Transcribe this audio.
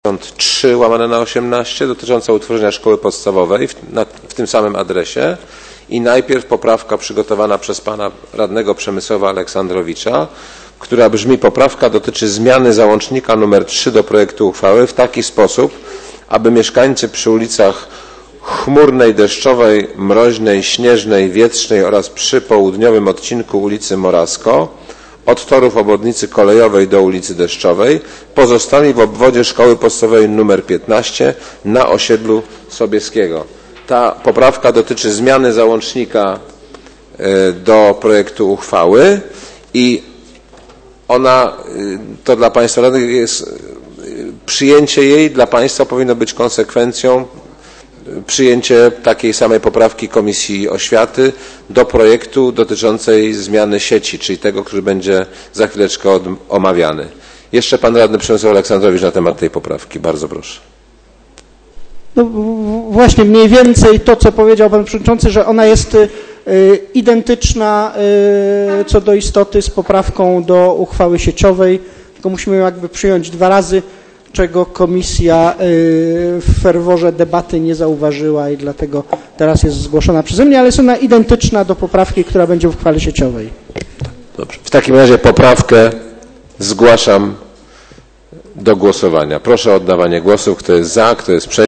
3/18 dotycząca utworzenia szkoły podstawowej w tym samym adresie i najpierw poprawka przygotowana przez pana radnego Przemysława Aleksandrowicza, która brzmi: poprawka dotyczy zmiany załącznika nr 3 do projektu uchwały w taki sposób, aby mieszkańcy przy ulicach Chmurnej, Deszczowej, Mroźnej, Śnieżnej, Wietrznej oraz przy południowym odcinku ulicy Morasko od torów obwodnicy kolejowej do ulicy Deszczowej pozostali w obwodzie szkoły podstawowej nr 15 na osiedlu Sobieskiego. Ta poprawka dotyczy zmiany załącznika do projektu uchwały i ona, to dla Państwa radnych jest, przyjęcie jej dla Państwa powinno być konsekwencją przyjęcie takiej samej poprawki Komisji Oświaty do projektu dotyczącej zmiany sieci, czyli tego, który będzie za chwileczkę omawiany. Jeszcze pan radny Przemysław Aleksandrowicz na temat tej poprawki. Bardzo proszę. No właśnie mniej więcej to, co powiedział pan przewodniczący, że ona jest identyczna co do istoty z poprawką do uchwały sieciowej, tylko musimy ją jakby przyjąć dwa razy, czego komisja w ferworze debaty nie zauważyła i dlatego teraz jest zgłoszona przeze mnie, ale jest ona identyczna do poprawki, która będzie w uchwale sieciowej. Dobrze. W takim razie poprawkę zgłaszam do głosowania. Proszę o oddawanie głosów. Kto jest za, kto jest przeciw.